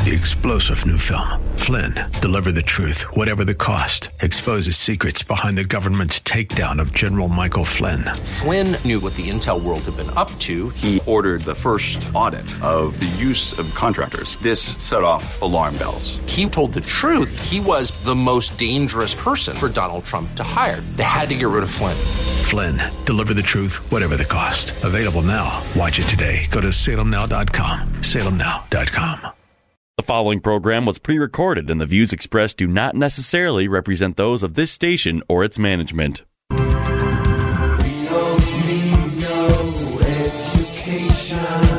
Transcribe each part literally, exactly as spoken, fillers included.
The explosive new film, Flynn, deliver the truth, whatever the cost, exposes secrets behind the government's takedown of General Michael Flynn. Flynn knew what the intel world had been up to. He ordered the first audit of the use of contractors. This set off alarm bells. He told the truth. He was the most dangerous person for Donald Trump to hire. They had to get rid of Flynn. Flynn, deliver the truth, whatever the cost. Available now. Watch it today. Go to salem now dot com. salem now dot com. The following program was pre-recorded, and the views expressed do not necessarily represent those of this station or its management. We don't need no education.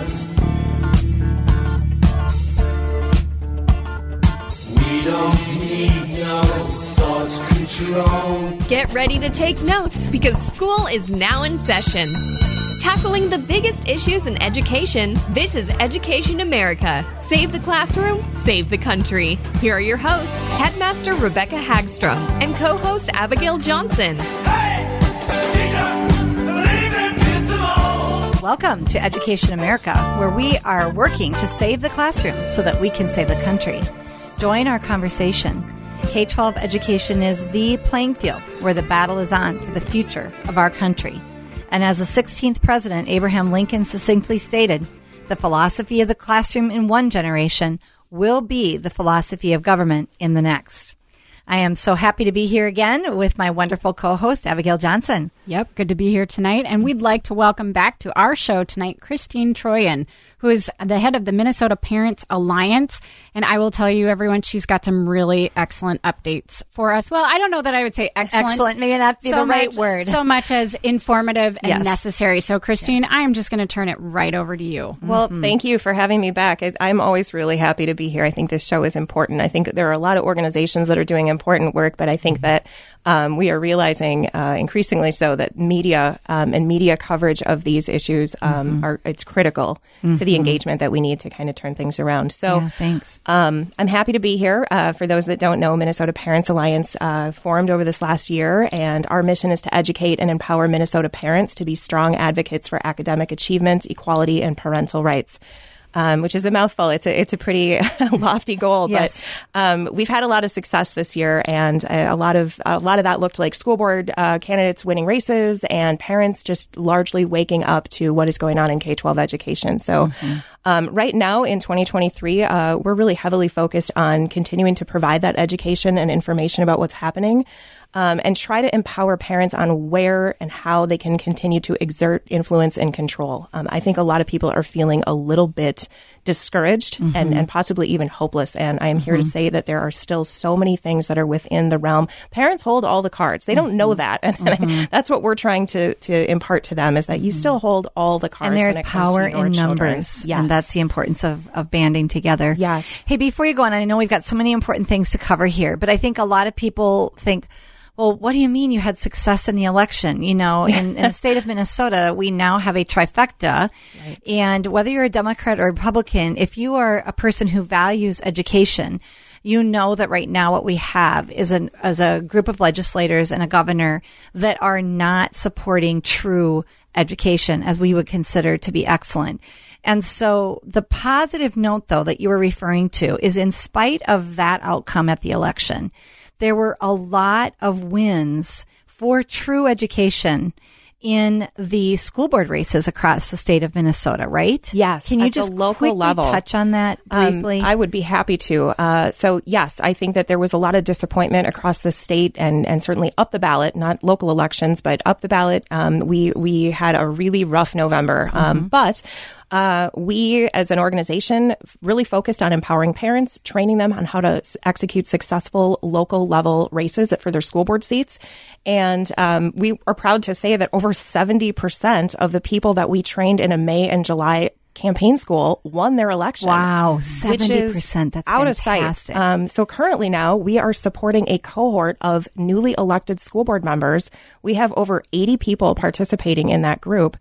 We don't need no thought control. Get ready to take notes because school is now in session. Tackling the biggest issues in education, this is Education America. Save the classroom, save the country. Here are your hosts, Headmaster Rebecca Hagstrom and co-host Abigail Johnson. Hey, teacher, believe in kids of all. Welcome to Education America, where we are working to save the classroom so that we can save the country. Join our conversation. K twelve education is the playing field where the battle is on for the future of our country. And as the sixteenth president, Abraham Lincoln, succinctly stated, the philosophy of the classroom in one generation will be the philosophy of government in the next. I am so happy to be here again with my wonderful co-host, Abigail Johnson. Yep, good to be here tonight. And we'd like to welcome back to our show tonight, Christine Troyan, who is the head of the Minnesota Parents Alliance. And I will tell you, everyone, she's got some really excellent updates for us. Well, I don't know that I would say excellent. Excellent, maybe not be so the right much, word. So much as informative and Yes. necessary. So, Christine, Yes. I'm just going to turn it right over to you. Well, Mm-hmm. thank you for having me back. I, I'm always really happy to be here. I think this show is important. I think there are a lot of organizations that are doing important work, but I think that um, we are realizing uh, increasingly so that media um, and media coverage of these issues um, Mm-hmm. are it's critical mm-hmm. to the engagement that we need to kind of turn things around. So, Yeah, thanks. Um, I'm happy to be here. Uh, for those that don't know, Minnesota Parents Alliance uh, formed over this last year, and our mission is to educate and empower Minnesota parents to be strong advocates for academic achievement, equality, and parental rights. Um, which is a mouthful. It's a it's a pretty lofty goal, Yes. but um, we've had a lot of success this year, and a, a lot of a lot of that looked like school board uh, candidates winning races, and parents just largely waking up to what is going on in K twelve education. So, mm-hmm. um, right now in twenty twenty-three, uh, we're really heavily focused on continuing to provide that education and information about what's happening. Um, and try to empower parents on where and how they can continue to exert influence and control. Um, I think a lot of people are feeling a little bit discouraged mm-hmm. and, and possibly even hopeless. And I am here mm-hmm. to say that there are still so many things that are within the realm. Parents hold all the cards. They don't mm-hmm. know that. And mm-hmm. that's what we're trying to, to impart to them, is that you mm-hmm. still hold all the cards. And there's when it power comes to your in children. numbers. Yes. And that's the importance of, of banding together. Yes. Hey, before you go on, I know we've got so many important things to cover here, but I think a lot of people think, well, what do you mean you had success in the election? You know, in, in the state of Minnesota, we now have a trifecta. Right. And whether you're a Democrat or Republican, if you are a person who values education, you know that right now what we have is an as a group of legislators and a governor that are not supporting true education as we would consider to be excellent. And so the positive note, though, that you were referring to is, in spite of that outcome at the election, there were a lot of wins for true education in the school board races across the state of Minnesota, right? Yes. Can you at just the local quickly level touch on that briefly? Um, I would be happy to. Uh, so, yes, I think that there was a lot of disappointment across the state, and, and certainly up the ballot, not local elections, but up the ballot. Um, we we had a really rough November, um, mm-hmm. but. Uh, we, as an organization, really focused on empowering parents, training them on how to s- execute successful local level races for their school board seats. And um, we are proud to say that over seventy percent of the people that we trained in a May and July campaign school won their election. Wow, seventy percent. That's out fantastic. of sight. Um, so currently now we are supporting a cohort of newly elected school board members. We have over eighty people participating in that group.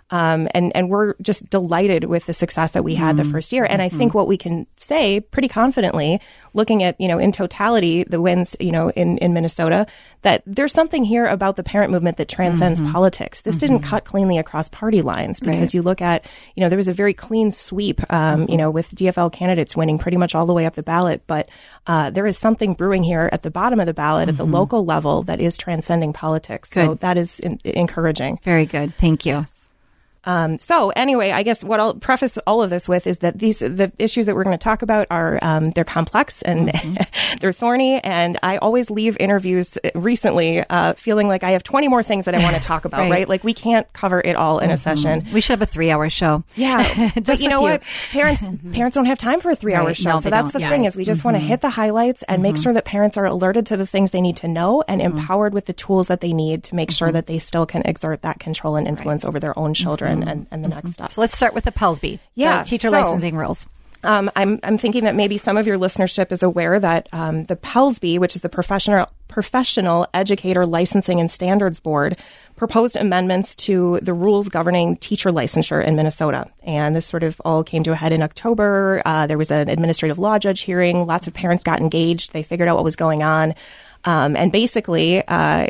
Um, and, and we're just delighted with the success that we had mm-hmm. the first year. And I think what we can say pretty confidently, looking at, you know, in totality, the wins, you know, in, in Minnesota, that there's something here about the parent movement that transcends mm-hmm. politics. This mm-hmm. didn't cut cleanly across party lines because right. you look at, you know, there was a very clean sweep, um, mm-hmm. you know, with D F L candidates winning pretty much all the way up the ballot. But uh, there is something brewing here at the bottom of the ballot, mm-hmm. at the local level, that is transcending politics. Good. So that is in- encouraging. Very good. Thank you. Um, so anyway, I guess what I'll preface all of this with is that these the issues that we're going to talk about are um, they're complex and mm-hmm. they're thorny. And I always leave interviews recently uh, feeling like I have twenty more things that I want to talk about. right. right? Like we can't cover it all in mm-hmm. a session. We should have a three-hour show. Yeah, but you know you. what? Parents parents don't have time for a three-hour right. show. No, so that's don't. the yes. thing is we just mm-hmm. want to hit the highlights and mm-hmm. make sure that parents are alerted to the things they need to know and mm-hmm. empowered with the tools that they need to make mm-hmm. sure that they still can exert that control and influence right. over their own children mm-hmm. and, and the next. So let's start with the Pelsby, yeah, the teacher so, licensing rules. Um, I'm I'm thinking that maybe some of your listenership is aware that um, the Pelsby, which is the professional professional educator licensing and standards board, proposed amendments to the rules governing teacher licensure in Minnesota, and this sort of all came to a head in October. Uh, there was an administrative law judge hearing. Lots of parents got engaged. They figured out what was going on. Um, and basically, uh,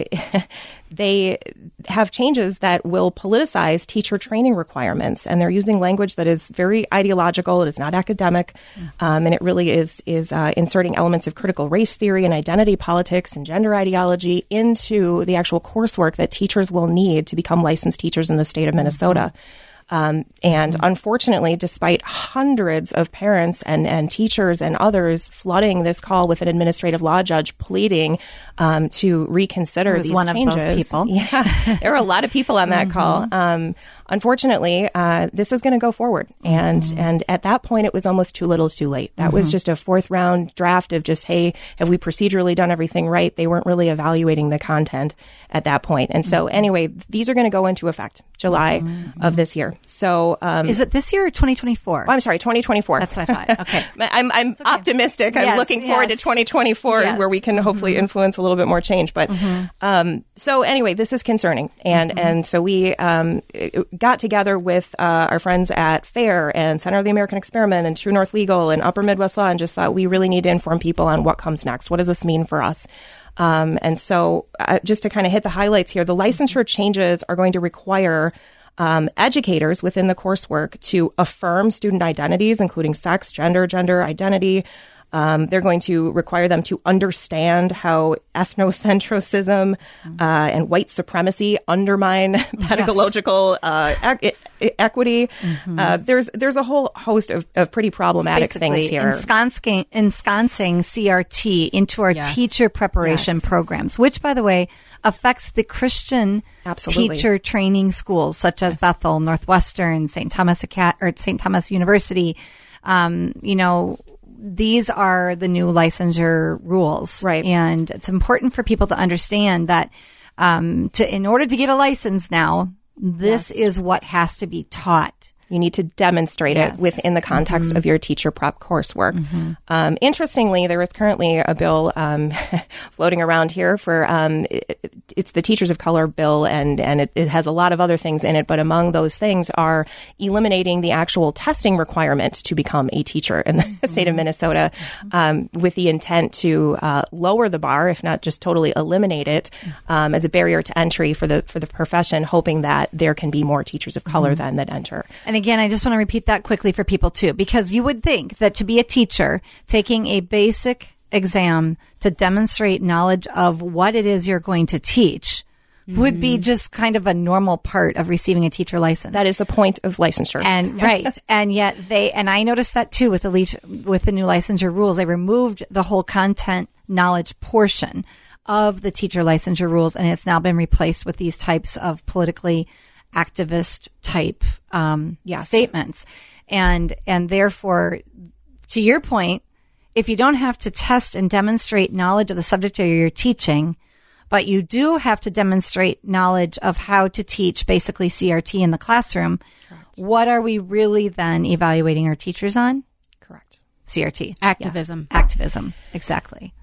they have changes that will politicize teacher training requirements, and they're using language that is very ideological. It is not academic, um, and it really is is uh, inserting elements of critical race theory and identity politics and gender ideology into the actual coursework that teachers will need to become licensed teachers in the state of Minnesota. Um, and unfortunately, despite hundreds of parents and, and teachers and others flooding this call with an administrative law judge pleading um, to reconsider these one changes, of those people. yeah, there were a lot of people on that mm-hmm. call. Um, unfortunately, uh, this is going to go forward, and mm-hmm. and at that point, it was almost too little, too late. That mm-hmm. was just a fourth round draft of just, hey, have we procedurally done everything right? They weren't really evaluating the content at that point, and so mm-hmm. anyway, these are going to go into effect July mm-hmm. of this year. So, um, is it this year or twenty twenty-four? Oh, I'm sorry, twenty twenty-four. That's what I thought. Okay, I'm I'm okay. optimistic. Yes, I'm looking forward yes. to twenty twenty-four, yes. where we can hopefully mm-hmm. influence a little bit more change. But mm-hmm. um, so anyway, this is concerning, and mm-hmm. and so we um, got together with uh, our friends at FAIR and Center of the American Experiment and True North Legal and Upper Midwest Law, and just thought we really need to inform people on what comes next. What does this mean for us? Um, and so, uh, just to kind of hit the highlights here, the licensure changes are going to require Um, educators within the coursework to affirm student identities, including sex, gender, gender identity. Um, they're going to require them to understand how ethnocentrism uh, and white supremacy undermine yes. pedagogical uh, e- e- equity. Mm-hmm. Uh, there's there's a whole host of, of pretty problematic things here. Ensconcing, ensconcing C R T into our yes. teacher preparation yes. programs, which, by the way, affects the Christian Absolutely. teacher training schools such as yes. Bethel, Northwestern, Saint Thomas Aca- or Saint Thomas University. Um, you know. These are the new licensure rules, right? And it's important for people to understand that um, to in order to get a license now, this yes. is what has to be taught. You need to demonstrate yes. it within the context mm-hmm. of your teacher prep coursework. Mm-hmm. Um, interestingly, there is currently a bill um, floating around here for um, it, it's the Teachers of Color bill, and and it, it has a lot of other things in it. But among those things are eliminating the actual testing requirement to become a teacher in the mm-hmm. state of Minnesota, um, with the intent to uh, lower the bar, if not just totally eliminate it, um, as a barrier to entry for the for the profession, hoping that there can be more teachers of color mm-hmm. then that enter. And again, I just want to repeat that quickly for people too, because you would think that to be a teacher, taking a basic exam to demonstrate knowledge of what it is you're going to teach mm-hmm. would be just kind of a normal part of receiving a teacher license. That is the point of licensure. And right. And yet they, and I noticed that too with the le- with the new licensure rules, they removed the whole content knowledge portion of the teacher licensure rules, and it's now been replaced with these types of politically activist type um, yes. statements. And and therefore, to your point, if you don't have to test and demonstrate knowledge of the subject area you're teaching, but you do have to demonstrate knowledge of how to teach basically C R T in the classroom, correct. What are we really then evaluating our teachers on? Correct. C R T. Activism. Yeah. Activism. Exactly.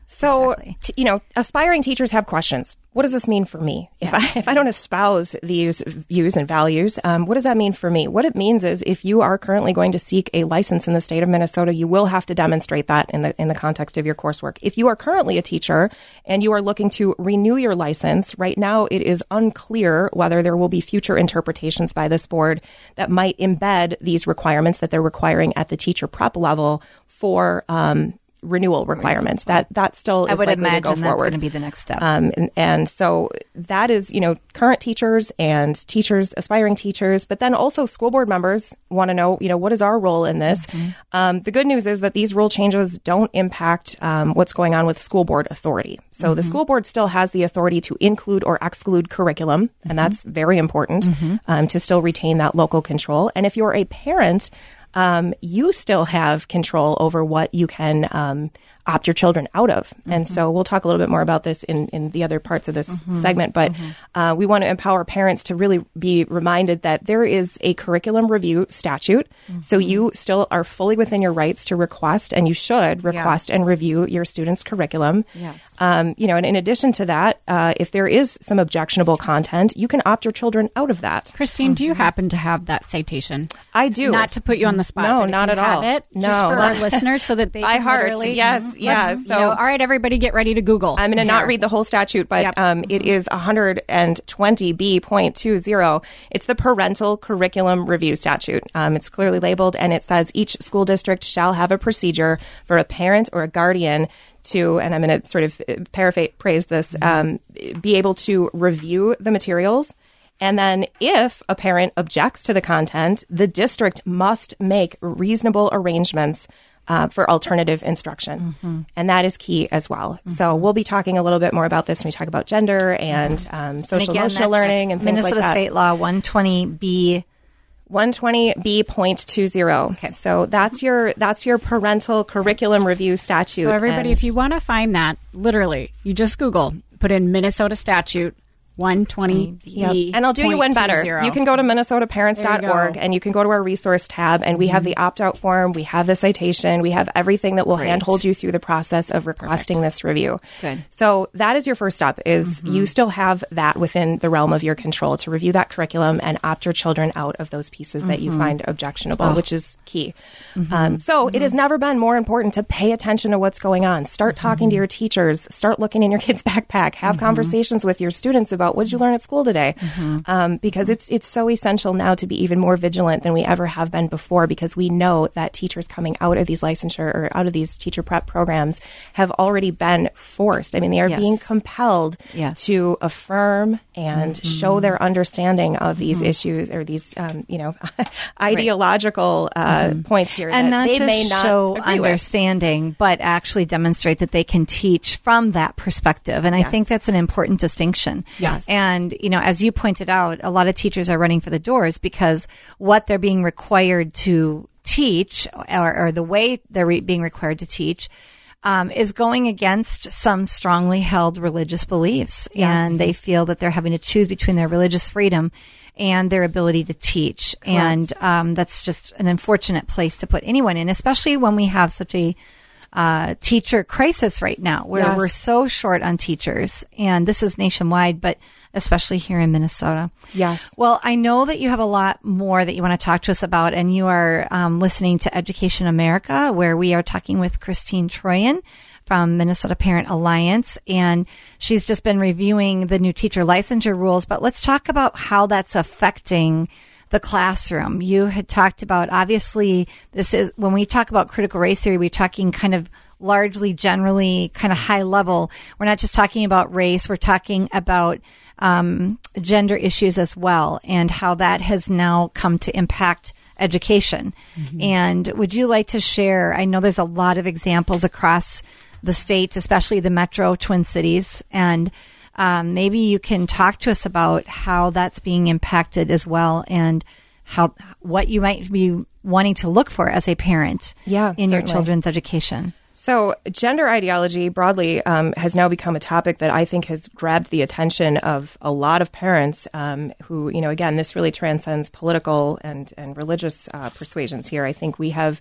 So, exactly? t- you know, aspiring teachers have questions. What does this mean for me? If Yeah. I if I don't espouse these views and values, um, what does that mean for me? What it means is if you are currently going to seek a license in the state of Minnesota, you will have to demonstrate that in the in the context of your coursework. If you are currently a teacher and you are looking to renew your license, right now it is unclear whether there will be future interpretations by this board that might embed these requirements that they're requiring at the teacher prep level for um, renewal requirements. That that still is I would likely imagine to go that's forward. going to be the next step. Um, and, and so that is, you know, current teachers and teachers, aspiring teachers, but then also school board members want to know, you know, what is our role in this? Mm-hmm. Um, the good news is that these rule changes don't impact um, what's going on with school board authority. So Mm-hmm. the school board still has the authority to include or exclude curriculum, Mm-hmm. and that's very important um, to still retain that local control. And if you're a parent, um, you still have control over what you can um, opt your children out of. Mm-hmm. And so we'll talk a little bit more about this in, in the other parts of this Mm-hmm. segment. But mm-hmm. uh, we want to empower parents to really be reminded that there is a curriculum review statute. Mm-hmm. So you still are fully within your rights to request, and you should request yeah. and review your students' curriculum. Yes. Um, you know, and in addition to that, uh, if there is some objectionable content, you can opt your children out of that. Christine, mm-hmm. do you happen to have that citation? I do. Not to put you on the spot. No, but if not you at have all. It, no. Just for our listeners so that they By can heart, literally, yes, mm-hmm. yeah. Let's, So, you know, all right, everybody get ready to Google. I'm going to here. not read the whole statute, but Yep. um, it is one twenty B point two zero. It's the Parental Curriculum Review Statute. Um, it's clearly labeled, and it says each school district shall have a procedure for a parent or a guardian to, and I'm going to sort of paraphrase this, um, be able to review the materials. And then if a parent objects to the content, the district must make reasonable arrangements Uh, for alternative instruction. Mm-hmm. And that is key as well. Mm-hmm. So we'll be talking a little bit more about this when we talk about gender and um, social and again, emotional learning and things Minnesota like that. State Law one twenty B. one twenty B point two zero. Okay. So that's your that's your parental curriculum review statute. So everybody, and if you want to find that, literally, you just Google, put in Minnesota statute one twenty B. Yep. And I'll do you one better. You can go to minnesota parents dot org and you can go to our resource tab, and we mm-hmm. have the opt-out form, we have the citation, we have everything that will Great. handhold you through the process of requesting Perfect. This review. Good. So that is your first step, is mm-hmm. you still have that within the realm of your control to review that curriculum and opt your children out of those pieces mm-hmm. that you find objectionable, oh. which is key. Mm-hmm. Um, so mm-hmm. it has never been more important to pay attention to what's going on. Start mm-hmm. talking to your teachers. Start looking in your kid's backpack. Have mm-hmm. conversations with your students about what did you learn at school today, mm-hmm. um, because it's it's so essential now to be even more vigilant than we ever have been before, because we know that teachers coming out of these licensure or out of these teacher prep programs have already been forced. I mean, they are yes. being compelled yes. to affirm and mm-hmm. show their understanding of these mm-hmm. issues or these, um, you know, ideological uh, mm-hmm. points here. And that not they just may not show agree with. understanding, but actually demonstrate that they can teach from that perspective. And Yes. I think that's an important distinction. Yes. And, you know, as you pointed out, a lot of teachers are running for the doors because what they're being required to teach, or, or the way they're re- being required to teach, um, is going against some strongly held religious beliefs. Yes. And they feel that they're having to choose between their religious freedom and their ability to teach. Correct. And um, that's just an unfortunate place to put anyone in, especially when we have such a uh, teacher crisis right now, where Yes. we're so short on teachers. And this is nationwide, but especially here in Minnesota. Yes. Well, I know that you have a lot more that you want to talk to us about, and you are um, listening to Education America, where we are talking with Christine Troyan from Minnesota Parent Alliance, and she's just been reviewing the new teacher licensure rules. But let's talk about how that's affecting the classroom. You had talked about, obviously, this is, when we talk about critical race theory, we're talking kind of largely, generally, kind of high level. We're not just talking about race, we're talking about um, gender issues as well, and how that has now come to impact education. Mm-hmm. And would you like to share, I know there's a lot of examples across the state, especially the metro Twin Cities, and Um, maybe you can talk to us about how that's being impacted as well, and how what you might be wanting to look for as a parent Yeah, in your certainly. children's education. So gender ideology broadly um, has now become a topic that I think has grabbed the attention of a lot of parents um, who, you know, again, this really transcends political and, and religious uh, persuasions here. I think we have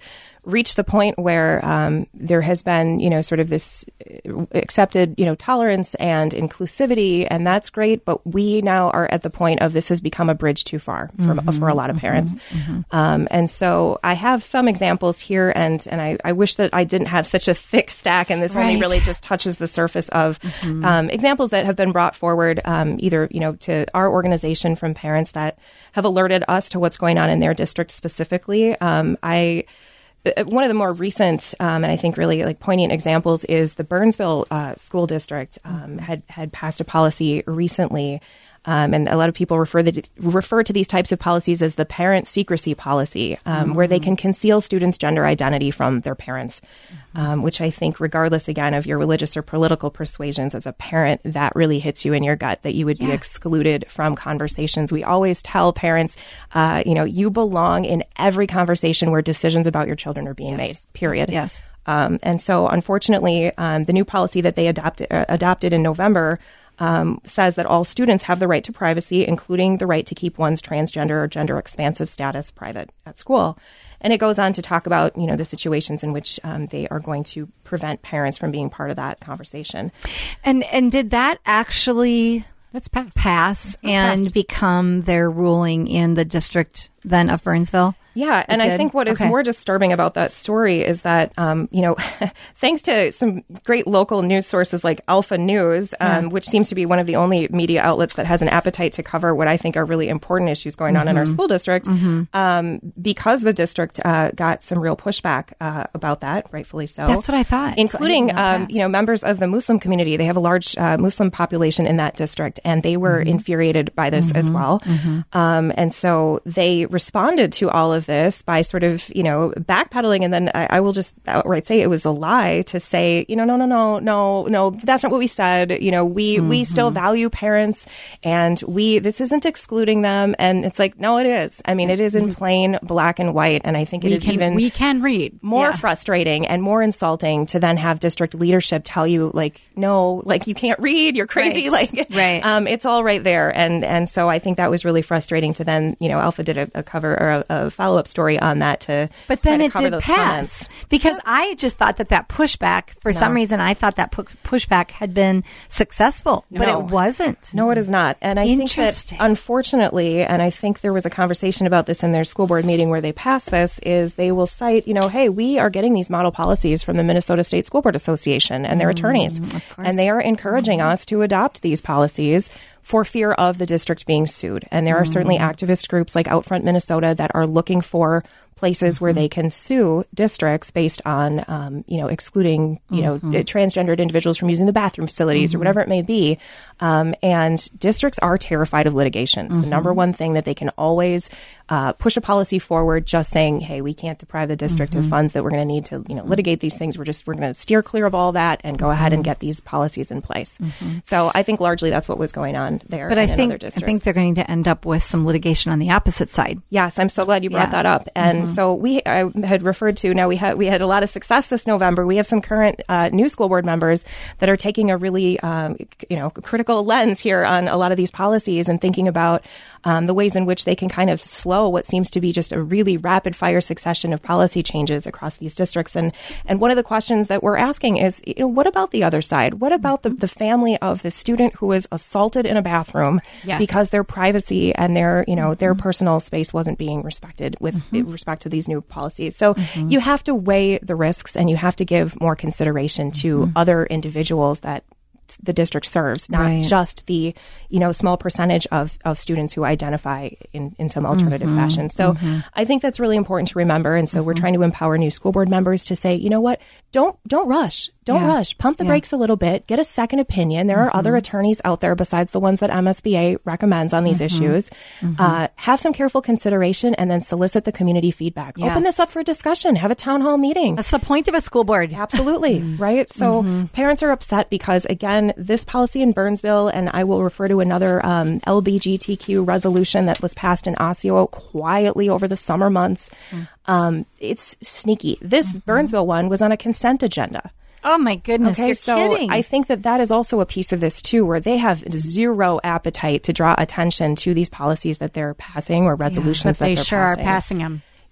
reached the point where um, there has been, you know, sort of this accepted, you know, tolerance and inclusivity, and that's great. But we now are at the point of this has become a bridge too far for, mm-hmm, for a lot of parents. Mm-hmm. Um, and so I have some examples here, and, and I, I wish that I didn't have such a thick stack, and this right. only really just touches the surface of mm-hmm. um, examples that have been brought forward, um, either, you know, to our organization from parents that have alerted us to what's going on in their district specifically. Um, I One of the more recent um, and I think really like poignant examples is the Burnsville uh, School District um, had had passed a policy recently. Um, and a lot of people refer, the, refer to these types of policies as the parent secrecy policy, um, mm-hmm. where they can conceal students' gender identity from their parents, mm-hmm. um, which I think, regardless, again, of your religious or political persuasions, as a parent, that really hits you in your gut, that you would yeah. be excluded from conversations. We always tell parents, uh, you know, you belong in every conversation where decisions about your children are being yes. made, period. Yes. Um, and so, unfortunately, um, the new policy that they adopted, uh, adopted in November Um, says that all students have the right to privacy, including the right to keep one's transgender or gender expansive status private at school. And it goes on to talk about, you know, the situations in which um, they are going to prevent parents from being part of that conversation. And and did that actually Let's pass, pass Let's and pass. become their ruling in the district then of Burnsville? Yeah, and I think what is okay. more disturbing about that story is that, um, you know, thanks to some great local news sources like Alpha News, um, yeah. which seems to be one of the only media outlets that has an appetite to cover what I think are really important issues going on mm-hmm. in our school district, mm-hmm. um, because the district uh, got some real pushback uh, about that, rightfully so. That's what I thought. Including, so I um, you know, members of the Muslim community. They have a large uh, Muslim population in that district, and they were mm-hmm. infuriated by this mm-hmm. as well. Mm-hmm. Um, and so they responded to all of this by sort of, you know, backpedaling. And then I, I will just outright say it was a lie to say, you know, no, no, no, no, no, that's not what we said. You know, we, mm-hmm. we still value parents, and we, this isn't excluding them. And it's like, no, it is. I mean, it is in plain black and white. And I think it we is can, even we can read more yeah. frustrating and more insulting to then have district leadership tell you, like, no, like, you can't read, you're crazy. Right. Like, right. Um, it's all right there. And, and so I think that was really frustrating to then, you know, Alpha did a, a cover or a, a follow-up story on that to but then to it cover did those pass comments. because I just thought that that pushback for No. some reason I thought that pu- pushback had been successful but No. it wasn't. No, it is not. And I think that, Interesting. unfortunately, and I think there was a conversation about this in their school board meeting where they passed this, is they will cite, you know, hey, we are getting these model policies from the Minnesota State School Board Association and their attorneys, and they are encouraging mm-hmm. us to adopt these policies for fear of the district being sued. And there are mm-hmm. certainly activist groups like Outfront Minnesota that are looking for places mm-hmm. where they can sue districts based on, um, you know, excluding, you know, mm-hmm. transgendered individuals from using the bathroom facilities mm-hmm. or whatever it may be. Um, and districts are terrified of litigation. It's mm-hmm. the number one thing that they can always uh, push a policy forward, just saying, hey, we can't deprive the district mm-hmm. of funds that we're going to need to, you know, litigate these things. We're just, we're going to steer clear of all that and go mm-hmm. ahead and get these policies in place. Mm-hmm. So I think largely that's what was going on there. But I think, I think they're going to end up with some litigation on the opposite side. Yes, I'm so glad you brought Yeah. that up. And Mm-hmm. so we I had referred to, now we had we had a lot of success this November. We have some current uh, new school board members that are taking a really um, you know critical lens here on a lot of these policies and thinking about um, the ways in which they can kind of slow what seems to be just a really rapid fire succession of policy changes across these districts. And and one of the questions that we're asking is, you know, what about the other side? What about the, the family of the student who was assaulted in a bathroom Yes. because their privacy and their, you know, mm-hmm. their personal space wasn't being respected with Mm-hmm. respect to these new policies. So mm-hmm. you have to weigh the risks and you have to give more consideration to mm-hmm. other individuals that the district serves, not Right. just the, you know, small percentage of, of students who identify in, in some alternative Mm-hmm. fashion. So Mm-hmm. I think that's really important to remember. And so we're trying to empower new school board members to say, you know what, don't, don't rush. Don't Yeah. rush. Pump the Yeah. brakes a little bit. Get a second opinion. There are other attorneys out there besides the ones that M S B A recommends on these issues. Uh, have some careful consideration and then solicit the community feedback. Yes. Open this up for discussion. Have a town hall meeting. That's the point of a school board. Absolutely. Right. So parents are upset because, again, this policy in Burnsville, and I will refer to another um, L G B T Q resolution that was passed in Osseo quietly over the summer months. Um, it's sneaky. This Burnsville one was on a consent agenda. Oh my goodness, Okay, you're so kidding. I think that that is also a piece of this too, where they have zero appetite to draw attention to these policies that they're passing or resolutions But that they they're sure passing. are passing them.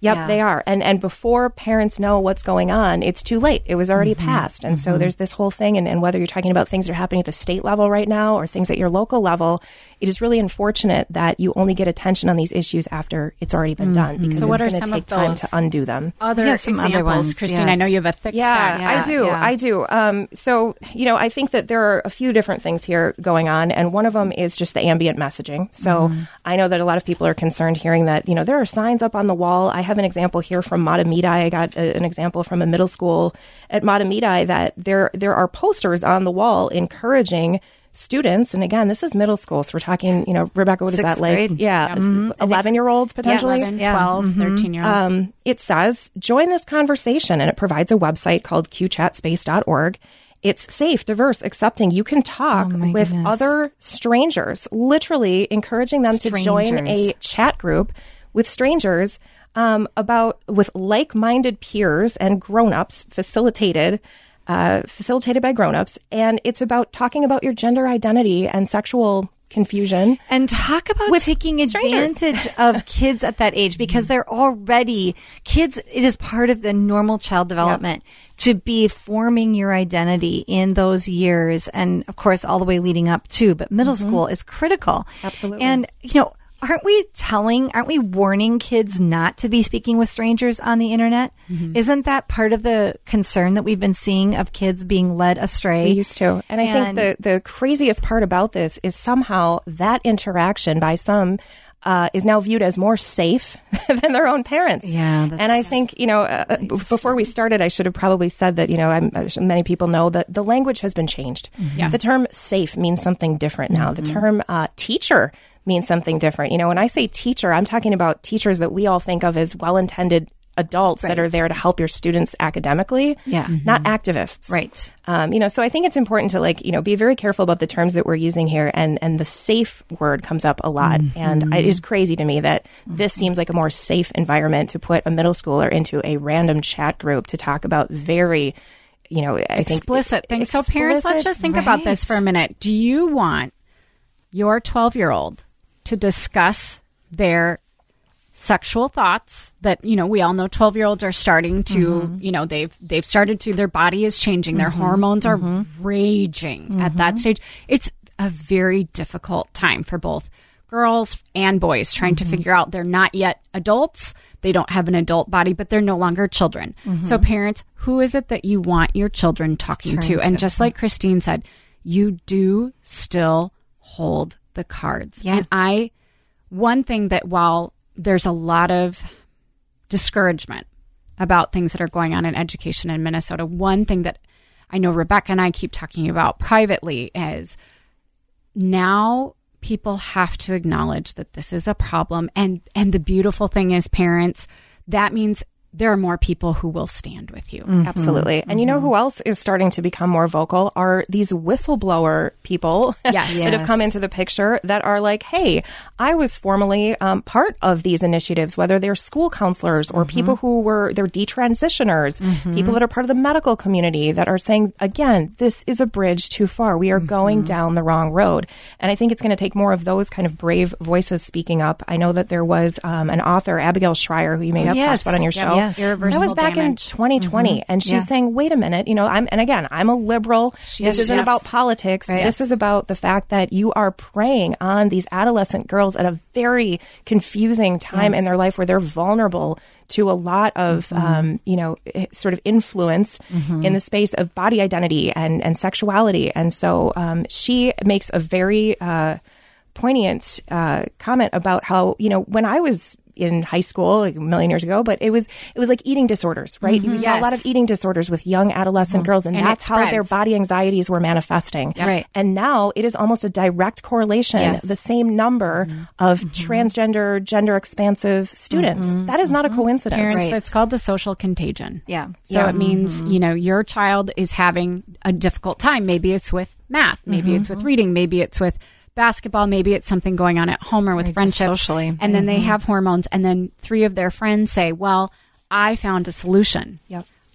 Yep, Yeah. they are. And and before parents know what's going on, it's too late. It was already Mm-hmm. passed. And so there's this whole thing, and, and whether you're talking about things that are happening at the state level right now or things at your local level, it is really unfortunate that you only get attention on these issues after it's already been done, because So what it's are going to some take of time those to undo them. Other Yeah, some other examples, ones, Christine. yes. I know you have a thick Yeah, stack. I do. yeah. I do. Um, so, you know, I think that there are a few different things here going on, and one of them is just the ambient messaging. So I know that a lot of people are concerned hearing that, you know, there are signs up on the wall. I have an example here from Matamidi. I got a, an example from a middle school at Matamidi that there there are posters on the wall encouraging students, and again, this is middle school, so we're talking, you know, Rebecca, what is Sixth that like? grade. Yeah, eleven-year-olds potentially. eleven, Yeah. twelve, thirteen-year-olds. Um, it says, join this conversation, and it provides a website called q chat space dot org. It's safe, diverse, accepting. You can talk Oh, my with goodness. other strangers, literally encouraging them to join a Strangers. chat group with strangers um, about with like-minded peers and grown-ups, facilitated uh, facilitated by grown-ups, and it's about talking about your gender identity and sexual confusion. And talk about With taking strangers. advantage of kids at that age, because they're already kids. It is part of the normal child development to be forming your identity in those years. And of course, all the way leading up to, but middle school is critical. Absolutely. And, you know, aren't we telling, aren't we warning kids not to be speaking with strangers on the internet? Isn't that part of the concern that we've been seeing of kids being led astray? We used to. And I And- think the, the craziest part about this is somehow that interaction by some uh, is now viewed as more safe than their own parents. Yeah, that's and I think, you know, uh, b- before we started, I should have probably said that, you know, I'm, uh, many people know that the language has been changed. Yes. The term safe means something different now. The term uh, teacher means something different. You know, when I say teacher, I'm talking about teachers that we all think of as well-intended adults that are there to help your students academically, Yeah. not activists. Right. Um, you know, so I think it's important to like, you know, be very careful about the terms that we're using here, and, and the safe word comes up a lot. And it is crazy to me that this seems like a more safe environment to put a middle schooler into a random chat group to talk about very, you know, I think explicit things. So parents, let's explicit- just think about this for a minute. Do you want your twelve-year-old to discuss their sexual thoughts that, you know, we all know twelve-year-olds are starting to, you know, they've they've started to, their body is changing, their hormones are raging at that stage. It's a very difficult time for both girls and boys trying to figure out they're not yet adults. They don't have an adult body, but they're no longer children. So parents, who is it that you want your children talking to? And just like Christine said, you do still hold the cards. Yeah. And I, one thing that while there's a lot of discouragement about things that are going on in education in Minnesota, one thing that I know Rebecca and I keep talking about privately is now people have to acknowledge that this is a problem. And, and the beautiful thing is, parents, that means there are more people who will stand with you. Absolutely. And you know who else is starting to become more vocal are these whistleblower people Yes. that have come into the picture that are like, hey, I was formerly um, part of these initiatives, whether they're school counselors or people who were, they're detransitioners, people that are part of the medical community that are saying, again, this is a bridge too far. We are going down the wrong road. And I think it's going to take more of those kind of brave voices speaking up. I know that there was um, an author, Abigail Schreier, who you may have Yes. talked about on your Yep. show. Yes. That Irreversible was back damage. in twenty twenty, and she's Yeah. saying, "Wait a minute, you know, I'm." And again, I'm a liberal. She this is, isn't yes. about politics. Right. This is about the fact that you are preying on these adolescent girls at a very confusing time Yes. in their life, where they're vulnerable to a lot of, Mm-hmm. um, you know, eh, sort of influence in the space of body identity and and sexuality. And so um, she makes a very uh, poignant uh, comment about how, you know, when I was in high school like a million years ago, but it was it was like eating disorders, right? We saw a lot of Yes. eating disorders with young adolescent girls, and, And that's it how their spreads. body anxieties were manifesting. Right. And now it is almost a direct correlation, Yes. the same number of transgender, gender expansive students. That is not a coincidence. Parents, Right. that's called the social contagion. Yeah. So Yeah. it means, you know, your child is having a difficult time. Maybe it's with math. Maybe it's with reading. Maybe it's with basketball. Maybe it's something going on at home or with Right, just friendships. socially. And then they have hormones. And then three of their friends say, well, I found a solution. Yep.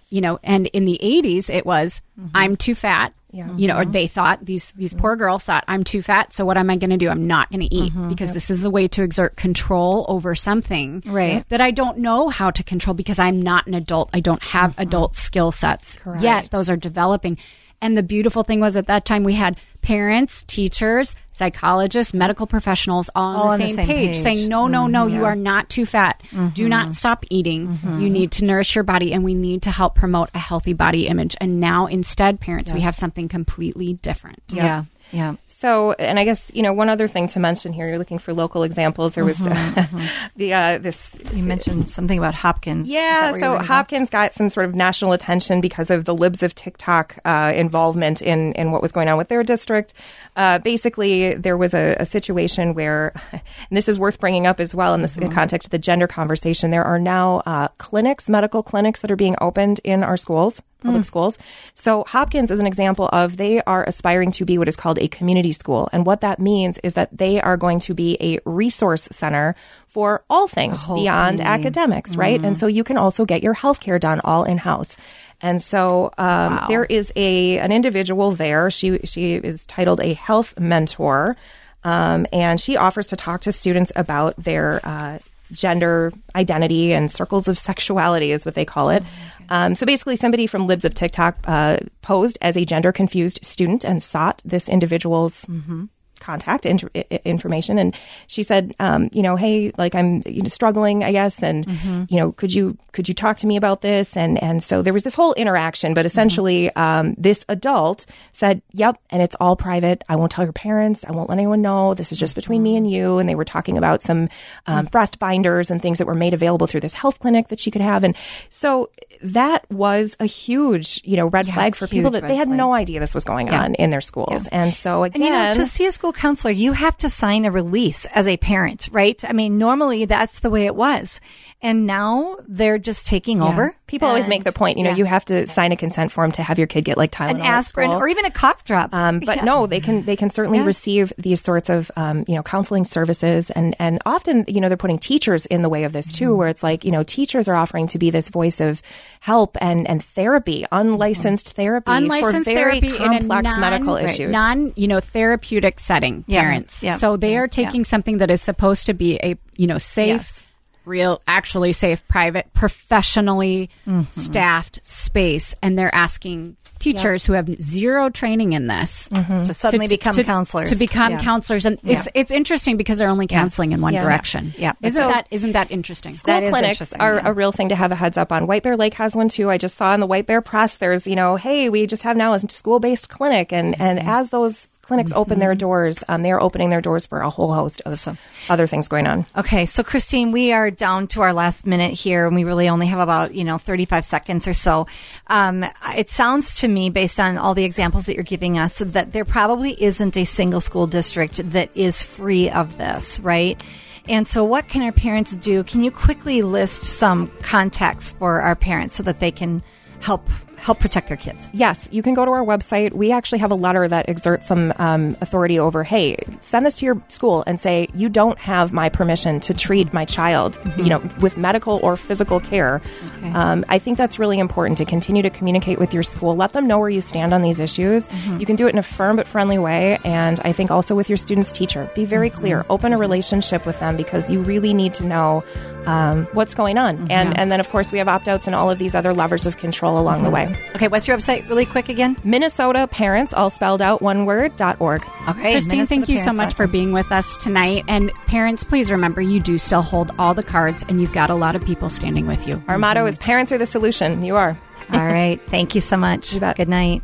you know, and in the eighties, it was, mm-hmm. I'm too fat. Yeah. You know, or they thought, these these poor girls thought, I'm too fat, so what am I going to do? I'm not going to eat Mm-hmm. because Yep. this is a way to exert control over something Right. that I don't know how to control because I'm not an adult. I don't have Mm-hmm. adult skill sets Correct. yet. Those are developing. And the beautiful thing was at that time we had parents, teachers, psychologists, medical professionals all on, All the, on the same same page, page. saying, no, no, no, you are not too fat. Do not stop eating. You need to nourish your body, and we need to help promote a healthy body image. And now instead, parents, we have something completely different. Yeah. Yeah. So, and I guess, you know, one other thing to mention here, you're looking for local examples. There was the uh, this. You mentioned something about Hopkins. Is that Yeah, where you so were gonna go? Hopkins got some sort of national attention because of the Libs of TikTok uh, involvement in, in what was going on with their district. Uh, basically, there was a, a situation where, and this is worth bringing up as well in this Mm-hmm. in context of the gender conversation, there are now uh, clinics, medical clinics that are being opened in our schools. Public Mm. schools. So Hopkins is an example of they are aspiring to be what is called a community school. And what that means is that they are going to be a resource center for all things whole beyond community. academics, right? And so you can also get your healthcare done all in-house. And so um, there is a an individual there. She she is titled a health mentor, um, and she offers to talk to students about their uh, gender identity and circles of sexuality is what they call it. Um, so basically, somebody from Libs of TikTok uh, posed as a gender confused student and sought this individual's contact int- i- information. And she said, um, you know, hey, like I'm you know, struggling, I guess. And, you know, could you could you talk to me about this? And and so there was this whole interaction. But essentially, um, this adult said, yep, and it's all private. I won't tell your parents. I won't let anyone know. This is just between me and you. And they were talking about some um, breast binders and things that were made available through this health clinic that she could have. And so that was a huge, you know, red Yeah, flag for people huge that they red had flag. no idea this was going Yeah. on in their schools. And so again, And you know, to see a school counselor, you have to sign a release as a parent, right? I mean, normally that's the way it was. And now they're just taking Yeah. over. People always make the point, you know, yeah. you have to sign a consent form to have your kid get like Tylenol an at aspirin school. or even a cough drop. Um, but Yeah. no, they can they can certainly Yeah. receive these sorts of um, you know counseling services, and and often you know they're putting teachers in the way of this too, Mm-hmm. where it's like you know teachers are offering to be this voice of help and and therapy, unlicensed therapy Unlicensed for very therapy complex in a non, medical right, issues. non, you know, therapeutic setting. Yeah. Parents, Yeah. so they Yeah. are taking something that is supposed to be a you know safe, Yes. real, actually safe, private, professionally Mm-hmm. staffed space, and they're asking teachers who have zero training in this to suddenly become to, counselors. to become Yeah. counselors, and it's it's interesting because they're only counseling in one Yeah. direction. Yeah. isn't So- that isn't that interesting? School That is clinics interesting, are yeah. a real thing to have a heads up on. White Bear Lake has one too. I just saw in the White Bear Press, there's, you know, hey, we just have now a school-based clinic. And, and as those clinics open their doors, um, they are opening their doors for a whole host of other things going on. Okay, so Christine, we are down to our last minute here, and we really only have about you know thirty-five seconds or so. Um, it sounds to me, based on all the examples that you're giving us, that there probably isn't a single school district that is free of this, right? And so, what can our parents do? Can you quickly list some contacts for our parents so that they can help help protect their kids? Yes, you can go to our website. We actually have a letter that exerts some um, authority over, hey, send this to your school and say, you don't have my permission to treat my child, Mm-hmm. you know, with medical or physical care. Okay. Um, I think that's really important to continue to communicate with your school. Let them know where you stand on these issues. Mm-hmm. You can do it in a firm but friendly way. And I think also with your student's teacher, be very Mm-hmm. clear, open a relationship with them, because you really need to know um, what's going on. Mm-hmm. And, and then, of course, we have opt-outs and all of these other levers of control along the way. Okay, what's your website really quick again? Minnesota Parents, all spelled out, one word, dot org. Okay, Christine, thank you so much for being with us tonight. And parents, please remember, you do still hold all the cards, and you've got a lot of people standing with you. Our motto is parents are the solution. You are. All right, thank you so much. You bet. Good night.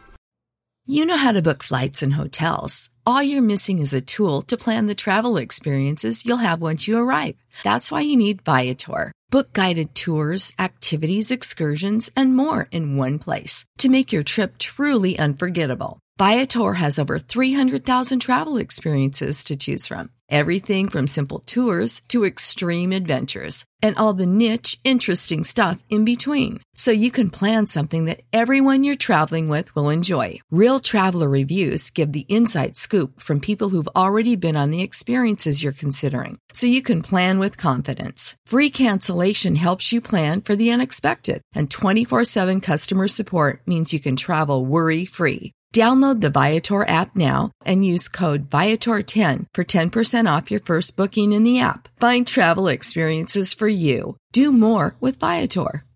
You know how to book flights and hotels. All you're missing is a tool to plan the travel experiences you'll have once you arrive. That's why you need Viator. Book guided tours, activities, excursions, and more in one place to make your trip truly unforgettable. Viator has over three hundred thousand travel experiences to choose from. Everything from simple tours to extreme adventures and all the niche, interesting stuff in between. So you can plan something that everyone you're traveling with will enjoy. Real traveler reviews give the inside scoop from people who've already been on the experiences you're considering. So you can plan with confidence. Free cancellation helps you plan for the unexpected. And twenty-four seven customer support means you can travel worry-free. Download the Viator app now and use code Viator ten for ten percent off your first booking in the app. Find travel experiences for you. Do more with Viator.